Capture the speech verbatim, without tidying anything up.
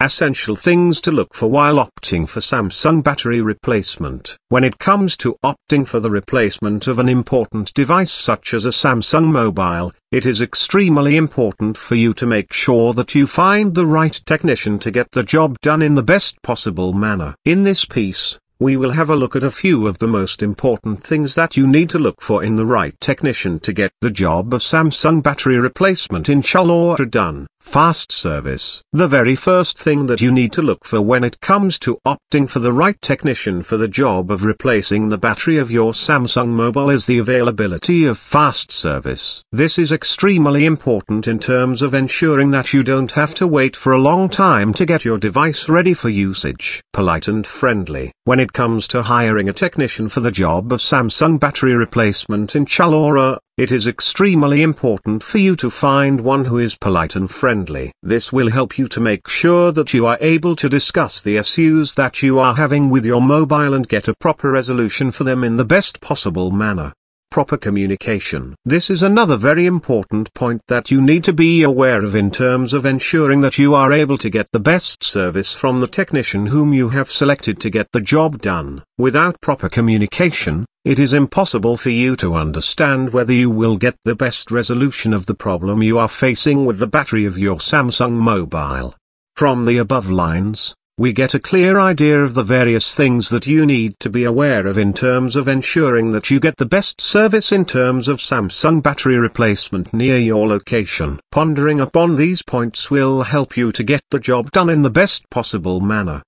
Essential things to look for while opting for Samsung battery replacement. When it comes to opting for the replacement of an important device such as a Samsung mobile, it is extremely important for you to make sure that you find the right technician to get the job done in the best possible manner. In this piece, we will have a look at a few of the most important things that you need to look for in the right technician to get the job of Samsung battery replacement in Chalora done. Fast service. The very first thing that you need to look for when it comes to opting for the right technician for the job of replacing the battery of your Samsung mobile is the availability of fast service. This is extremely important in terms of ensuring that you don't have to wait for a long time to get your device ready for usage. Polite and friendly. When it comes to hiring a technician for the job of Samsung battery replacement in Chalora, it is extremely important for you to find one who is polite and friendly. This will help you to make sure that you are able to discuss the issues that you are having with your mobile and get a proper resolution for them in the best possible manner. Proper communication. This is another very important point that you need to be aware of in terms of ensuring that you are able to get the best service from the technician whom you have selected to get the job done. Without proper communication, it is impossible for you to understand whether you will get the best resolution of the problem you are facing with the battery of your Samsung mobile. From the above lines, we get a clear idea of the various things that you need to be aware of in terms of ensuring that you get the best service in terms of Samsung battery replacement near your location. Pondering upon these points will help you to get the job done in the best possible manner.